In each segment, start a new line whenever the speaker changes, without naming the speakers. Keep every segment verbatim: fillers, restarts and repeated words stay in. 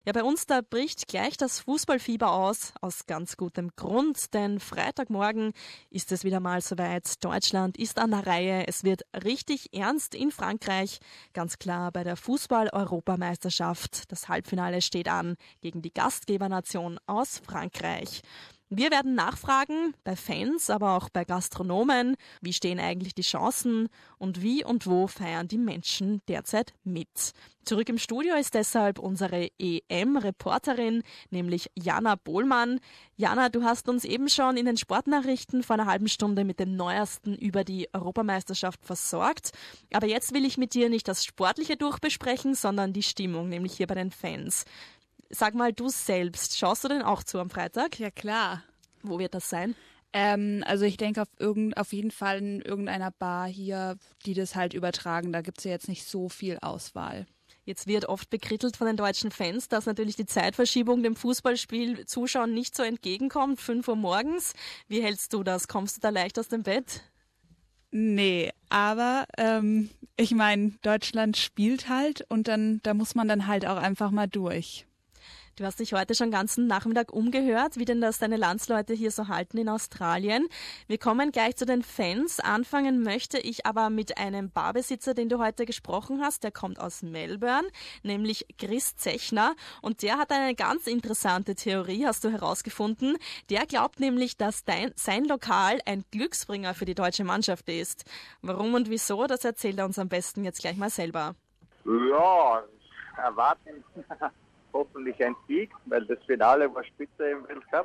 Ja, bei uns da bricht gleich das Fußballfieber aus, aus ganz gutem Grund, denn Freitagmorgen ist es wieder mal soweit. Deutschland ist an der Reihe, es wird richtig ernst in Frankreich, ganz klar bei der Fußball-Europameisterschaft. Das Halbfinale steht an gegen die Gastgebernation aus Frankreich. Wir werden nachfragen bei Fans, aber auch bei Gastronomen, wie stehen eigentlich die Chancen und wie und wo feiern die Menschen derzeit mit. Zurück im Studio ist deshalb unsere E M-Reporterin, nämlich Jana Bohlmann. Jana, du hast uns eben schon in den Sportnachrichten vor einer halben Stunde mit dem Neuesten über die Europameisterschaft versorgt. Aber jetzt will ich mit dir nicht das Sportliche durchbesprechen, sondern die Stimmung, nämlich hier bei den Fans. Sag mal, du selbst, schaust du denn auch zu am Freitag?
Ja, klar.
Wo wird das sein?
Ähm, also ich denke auf, irgend, auf jeden Fall in irgendeiner Bar hier, die das halt übertragen. Da gibt es ja jetzt nicht so viel Auswahl.
Jetzt wird oft bekrittelt von den deutschen Fans, dass natürlich die Zeitverschiebung dem Fußballspiel Zuschauern nicht so entgegenkommt. fünf Uhr morgens. Wie hältst du das? Kommst du da leicht aus dem Bett?
Nee, aber ähm, ich meine, Deutschland spielt halt und dann da muss man dann halt auch einfach mal durch.
Du hast dich heute schon den ganzen Nachmittag umgehört, wie denn das deine Landsleute hier so halten in Australien. Wir kommen gleich zu den Fans. Anfangen möchte ich aber mit einem Barbesitzer, den du heute gesprochen hast. Der kommt aus Melbourne, nämlich Chris Zechner. Und der hat eine ganz interessante Theorie, hast du herausgefunden. Der glaubt nämlich, dass dein, sein Lokal ein Glücksbringer für die deutsche Mannschaft ist. Warum und wieso, das erzählt er uns am besten jetzt gleich mal selber.
Ja, erwarten hoffentlich ein Sieg, weil das Finale war spitze im Weltcup.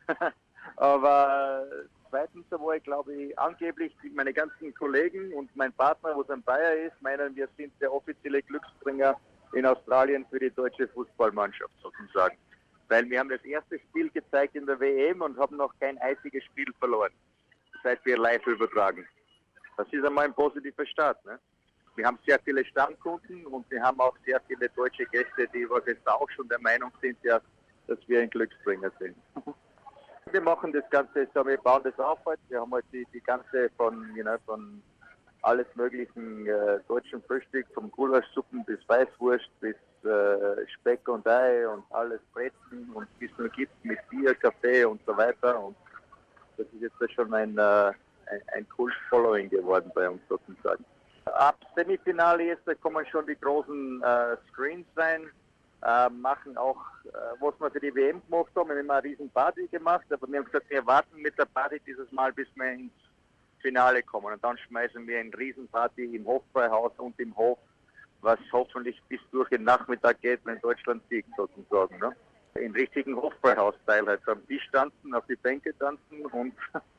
Aber zweitens einmal, glaube ich, angeblich meine ganzen Kollegen und mein Partner, wo es ein Bayer ist, meinen, wir sind der offizielle Glücksbringer in Australien für die deutsche Fußballmannschaft sozusagen. Weil wir haben das erste Spiel gezeigt in der W M und haben noch kein einziges Spiel verloren, seit wir live übertragen. Das ist einmal ein positiver Start, ne? Wir haben sehr viele Stammkunden und wir haben auch sehr viele deutsche Gäste, die was jetzt auch schon der Meinung sind, ja, dass wir ein Glücksbringer sind. Wir machen das Ganze, so, wir bauen das auf heute. Wir haben heute die, die ganze von, you know, von alles möglichen äh, deutschen Frühstück, vom Gulaschsuppen bis Weißwurst bis äh, Speck und Ei und alles Brezen und wie es nur gibt mit Bier, Kaffee und so weiter. Und das ist jetzt schon ein, äh, ein, ein Kult-Following geworden bei uns sozusagen. Ab Semifinale jetzt, da kommen schon die großen äh, Screens rein, äh, machen auch, äh, was wir für die W M gemacht haben, wir haben eine riesen Party gemacht, aber wir haben gesagt, wir warten mit der Party dieses Mal, bis wir ins Finale kommen und dann schmeißen wir eine riesen Party im Hofbräuhaus und im Hof, was hoffentlich bis durch den Nachmittag geht, wenn Deutschland siegt sozusagen. Ne? Im richtigen Hofbräuhaus-Style halt, am Tisch tanzen, auf die Bänke tanzen und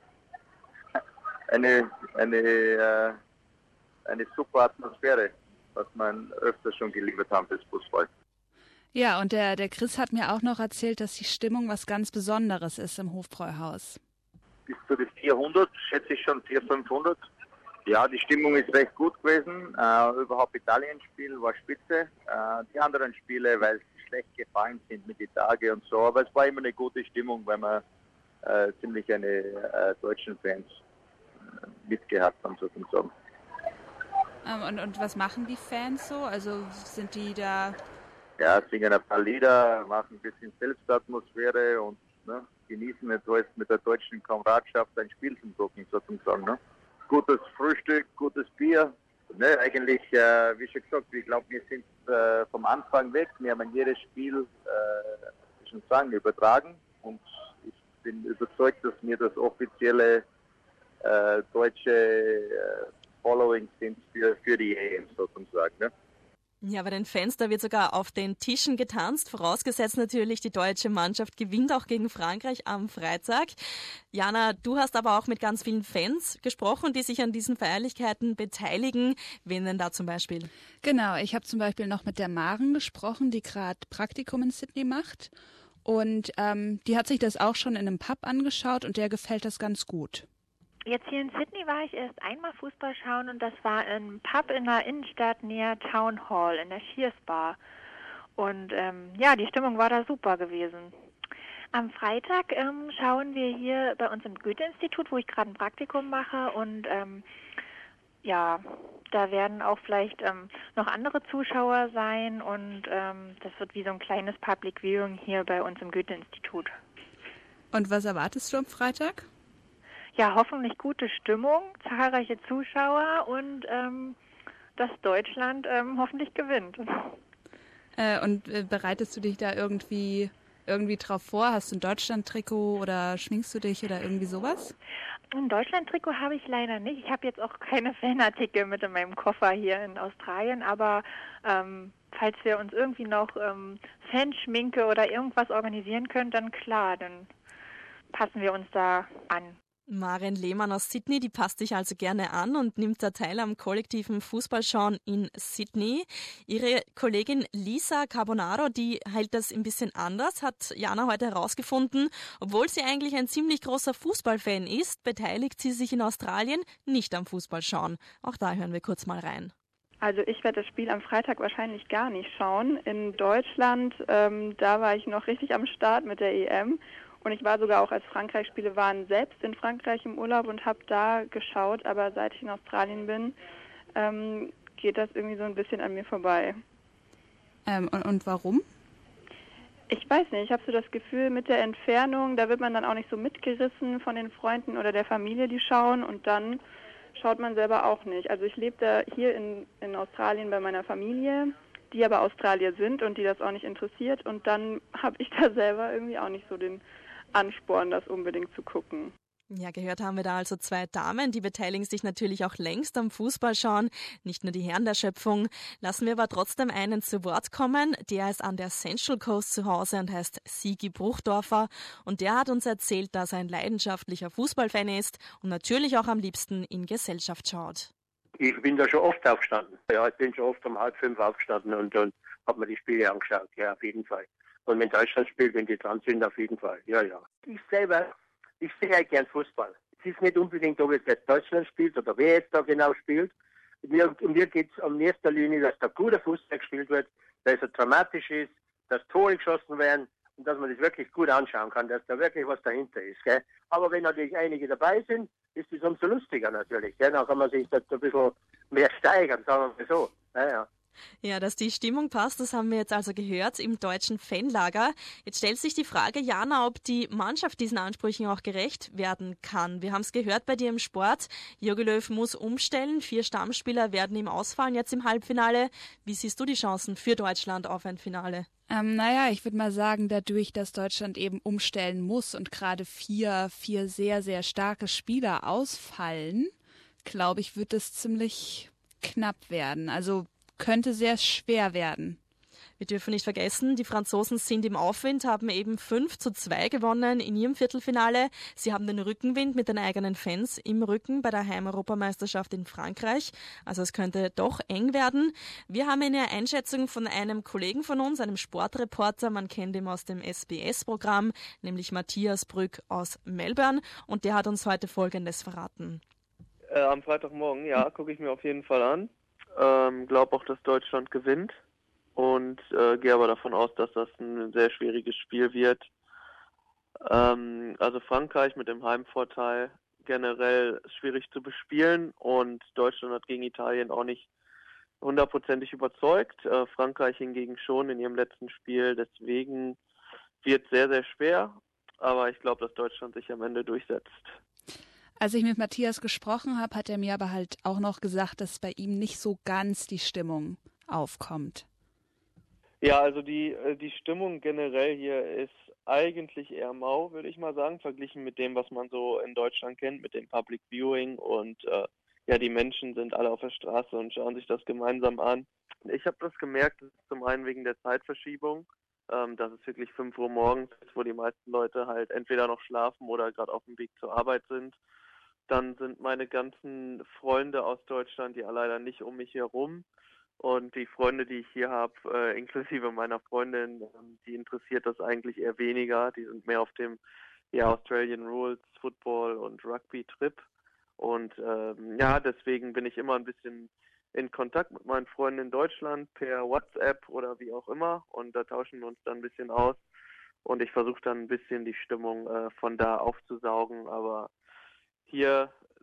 eine, eine, äh, eine super Atmosphäre, was man öfter schon geliefert haben fürs Fußball.
Ja, und der, der Chris hat mir auch noch erzählt, dass die Stimmung was ganz Besonderes ist im Hofbräuhaus.
Bis zu den vierhundert, schätze ich schon vierhundert, fünfhundert. Ja, die Stimmung ist recht gut gewesen. Äh, überhaupt Italien-Spiel war spitze. Äh, die anderen Spiele, weil sie schlecht gefallen sind mit den Tagen und so. Aber es war immer eine gute Stimmung, weil wir äh, ziemlich eine äh, deutschen Fans äh, mitgehabt haben, sozusagen.
Ähm, und, und was machen die Fans so? Also sind die da...
Ja, singen ein paar Lieder, machen ein bisschen Selbstatmosphäre und ne, genießen etwas mit der deutschen Kameradschaft ein Spiel zum Gucken, sozusagen. Ne? Gutes Frühstück, gutes Bier. Ne, eigentlich, äh, wie schon gesagt, ich glaube, wir sind äh, vom Anfang weg. Wir haben jedes Spiel, äh, schon sagen, übertragen. Und ich bin überzeugt, dass wir das offizielle äh, deutsche äh, Following sind für, für die E M, sozusagen. Ne?
Ja, bei den Fans, da wird sogar auf den Tischen getanzt, vorausgesetzt natürlich, die deutsche Mannschaft gewinnt auch gegen Frankreich am Freitag. Jana, du hast aber auch mit ganz vielen Fans gesprochen, die sich an diesen Feierlichkeiten beteiligen. Wen denn da zum Beispiel?
Genau, ich habe zum Beispiel noch mit der Maren gesprochen, die gerade Praktikum in Sydney macht. Und ähm, die hat sich das auch schon in einem Pub angeschaut und der gefällt das ganz gut.
Jetzt hier in Sydney war ich erst einmal Fußball schauen und das war ein Pub in der Innenstadt näher Town Hall in der Shears Bar. Und ähm, ja, die Stimmung war da super gewesen. Am Freitag ähm, schauen wir hier bei uns im Goethe-Institut, wo ich gerade ein Praktikum mache und ähm, ja, Da werden auch vielleicht ähm, noch andere Zuschauer sein und ähm, das wird wie so ein kleines Public Viewing hier bei uns im Goethe-Institut.
Und was erwartest du am Freitag?
Ja, hoffentlich gute Stimmung, zahlreiche Zuschauer und ähm, dass Deutschland ähm, hoffentlich gewinnt.
Äh, und äh, bereitest du dich da irgendwie, irgendwie drauf vor? Hast du ein Deutschland-Trikot oder schminkst du dich oder irgendwie sowas?
Ein Deutschland-Trikot habe ich leider nicht. Ich habe jetzt auch keine Fanartikel mit in meinem Koffer hier in Australien, aber ähm, falls wir uns irgendwie noch ähm, Fanschminke oder irgendwas organisieren können, dann klar, dann passen wir uns da an.
Maren Lehmann aus Sydney, die passt sich also gerne an und nimmt da teil am kollektiven Fußballschauen in Sydney. Ihre Kollegin Lisa Carbonaro, die hält das ein bisschen anders, hat Jana heute herausgefunden. Obwohl sie eigentlich ein ziemlich großer Fußballfan ist, beteiligt sie sich in Australien nicht am Fußballschauen. Auch da hören wir kurz mal rein.
Also ich werde das Spiel am Freitag wahrscheinlich gar nicht schauen. In Deutschland, ähm, da war ich noch richtig am Start mit der E M. Und ich war sogar auch, als Frankreich-Spiele waren, selbst in Frankreich im Urlaub und habe da geschaut. Aber seit ich in Australien bin, ähm, geht das irgendwie so ein bisschen an mir vorbei.
Ähm, und, und warum?
Ich weiß nicht, ich habe so das Gefühl, mit der Entfernung, da wird man dann auch nicht so mitgerissen von den Freunden oder der Familie, die schauen. Und dann schaut man selber auch nicht. Also ich lebe da hier in, in Australien bei meiner Familie, die aber Australier sind und die das auch nicht interessiert. Und dann habe ich da selber irgendwie auch nicht so den Ansporn, das unbedingt zu gucken.
Ja, gehört haben wir da also zwei Damen, die beteiligen sich natürlich auch längst am Fußballschauen, nicht nur die Herren der Schöpfung. Lassen wir aber trotzdem einen zu Wort kommen, der ist an der Central Coast zu Hause und heißt Sigi Bruchdorfer und der hat uns erzählt, dass er ein leidenschaftlicher Fußballfan ist und natürlich auch am liebsten in Gesellschaft schaut.
Ich bin da schon oft aufgestanden. Ja, ich bin schon oft um halb fünf aufgestanden und dann habe mir die Spiele angeschaut. Ja, auf jeden Fall. Und wenn Deutschland spielt, wenn die dran sind, auf jeden Fall. Ja, ja. Ich selber, ich sehe halt gern Fußball. Es ist nicht unbedingt, ob jetzt Deutschland spielt oder wer jetzt da genau spielt. Mir, mir geht es um erster Linie, dass da guter Fußball gespielt wird, dass er dramatisch ist, dass Tore geschossen werden und dass man das wirklich gut anschauen kann, dass da wirklich was dahinter ist. Gell? Aber wenn natürlich einige dabei sind, ist es umso lustiger natürlich. Gell? Dann kann man sich da ein bisschen mehr steigern, sagen wir mal so. Ja, ja.
Ja, dass die Stimmung passt, das haben wir jetzt also gehört im deutschen Fanlager. Jetzt stellt sich die Frage, Jana, ob die Mannschaft diesen Ansprüchen auch gerecht werden kann. Wir haben es gehört bei dir im Sport. Jogi Löw muss umstellen. Vier Stammspieler werden ihm ausfallen jetzt im Halbfinale. Wie siehst du die Chancen für Deutschland auf ein Finale?
Ähm, naja, ich würde mal sagen, dadurch, dass Deutschland eben umstellen muss und gerade vier, vier sehr, sehr starke Spieler ausfallen, glaube ich, wird es ziemlich knapp werden. Also könnte sehr schwer werden.
Wir dürfen nicht vergessen, die Franzosen sind im Aufwind, haben eben fünf zu zwei gewonnen in ihrem Viertelfinale. Sie haben den Rückenwind mit den eigenen Fans im Rücken bei der Heimeuropameisterschaft in Frankreich. Also es könnte doch eng werden. Wir haben eine Einschätzung von einem Kollegen von uns, einem Sportreporter, man kennt ihn aus dem S B S-Programm, nämlich Matthias Brück aus Melbourne. Und der hat uns heute Folgendes verraten.
Äh, am Freitagmorgen, ja, gucke ich mir auf jeden Fall an. Ähm, glaube auch, dass Deutschland gewinnt und äh, gehe aber davon aus, dass das ein sehr schwieriges Spiel wird. Ähm, also Frankreich mit dem Heimvorteil generell schwierig zu bespielen und Deutschland hat gegen Italien auch nicht hundertprozentig überzeugt. Äh, Frankreich hingegen schon in ihrem letzten Spiel, deswegen wird sehr, sehr schwer, aber ich glaube, dass Deutschland sich am Ende durchsetzt.
Als ich mit Matthias gesprochen habe, hat er mir aber halt auch noch gesagt, dass bei ihm nicht so ganz die Stimmung aufkommt.
Ja, also die, die Stimmung generell hier ist eigentlich eher mau, würde ich mal sagen, verglichen mit dem, was man so in Deutschland kennt, mit dem Public Viewing und äh, ja, die Menschen sind alle auf der Straße und schauen sich das gemeinsam an. Ich habe das gemerkt, zum einen wegen der Zeitverschiebung, ähm, dass es wirklich fünf Uhr morgens ist, wo die meisten Leute halt entweder noch schlafen oder gerade auf dem Weg zur Arbeit sind. Dann sind meine ganzen Freunde aus Deutschland ja leider nicht um mich herum. Und die Freunde, die ich hier habe, äh, inklusive meiner Freundin, ähm, die interessiert das eigentlich eher weniger. Die sind mehr auf dem ja, Australian Rules, Football und Rugby-Trip. Und ähm, ja, deswegen bin ich immer ein bisschen in Kontakt mit meinen Freunden in Deutschland per WhatsApp oder wie auch immer. Und da tauschen wir uns dann ein bisschen aus. Und ich versuche dann ein bisschen die Stimmung äh, von da aufzusaugen. Aber hier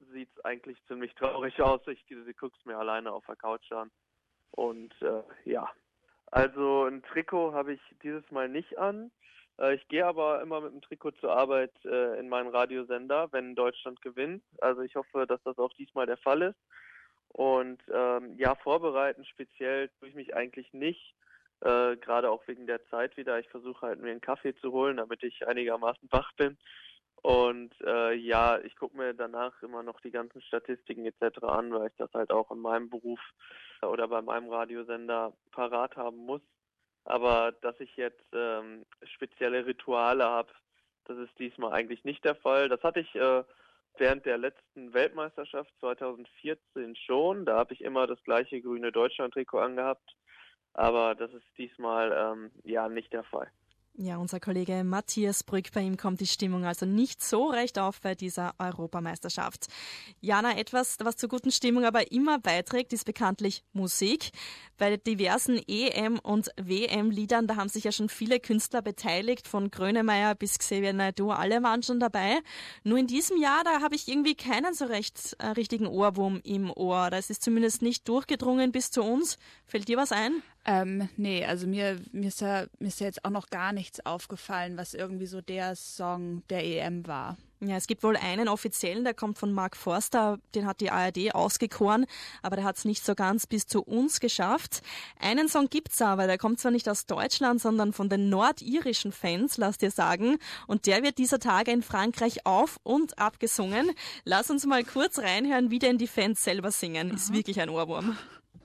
sieht es eigentlich ziemlich traurig aus. Ich, ich gucke es mir alleine auf der Couch an. Und äh, ja, also ein Trikot habe ich dieses Mal nicht an. Äh, ich gehe aber immer mit dem Trikot zur Arbeit äh, in meinen Radiosender, wenn Deutschland gewinnt. Also ich hoffe, dass das auch diesmal der Fall ist. Und ähm, ja, vorbereiten speziell tue ich mich eigentlich nicht. Äh, gerade auch wegen der Zeit wieder. Ich versuche halt mir einen Kaffee zu holen, damit ich einigermaßen wach bin. Und äh, ja, ich gucke mir danach immer noch die ganzen Statistiken et cetera an, weil ich das halt auch in meinem Beruf oder bei meinem Radiosender parat haben muss. Aber dass ich jetzt ähm, spezielle Rituale habe, das ist diesmal eigentlich nicht der Fall. Das hatte ich äh, während der letzten Weltmeisterschaft zweitausendvierzehn schon. Da habe ich immer das gleiche grüne Deutschland-Trikot angehabt. Aber das ist diesmal ähm, ja nicht der Fall.
Ja, unser Kollege Matthias Brück, bei ihm kommt die Stimmung also nicht so recht auf bei dieser Europameisterschaft. Jana, etwas, was zur guten Stimmung aber immer beiträgt, ist bekanntlich Musik. Bei diversen E M- und W M-Liedern, da haben sich ja schon viele Künstler beteiligt, von Grönemeyer bis Xavier Naidoo, alle waren schon dabei. Nur in diesem Jahr, da habe ich irgendwie keinen so recht äh, richtigen Ohrwurm im Ohr. Das ist zumindest nicht durchgedrungen bis zu uns. Fällt dir was ein?
Ähm, nee, also mir, mir, ist ja, mir ist ja jetzt auch noch gar nichts aufgefallen, was irgendwie so der Song der E M war.
Ja, es gibt wohl einen offiziellen, der kommt von Mark Forster, den hat die A R D ausgekoren, aber der hat es nicht so ganz bis zu uns geschafft. Einen Song gibt's aber, der kommt zwar nicht aus Deutschland, sondern von den nordirischen Fans, lass dir sagen, und der wird dieser Tage in Frankreich auf- und abgesungen. Lass uns mal kurz reinhören, wie denn die Fans selber singen. Ist wirklich ein Ohrwurm.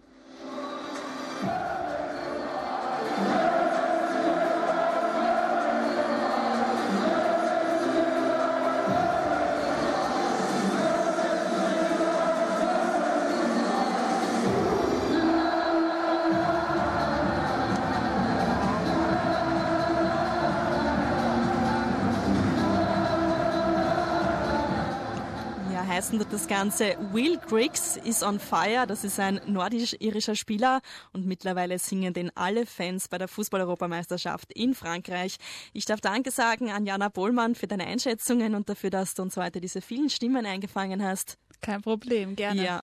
Heißen wird das Ganze Will Griggs is on Fire. Das ist ein nordisch-irischer Spieler und mittlerweile singen den alle Fans bei der Fußball-Europameisterschaft in Frankreich. Ich darf Danke sagen an Jana Bohlmann für deine Einschätzungen und dafür, dass du uns heute diese vielen Stimmen eingefangen hast.
Kein Problem, gerne.
Ja.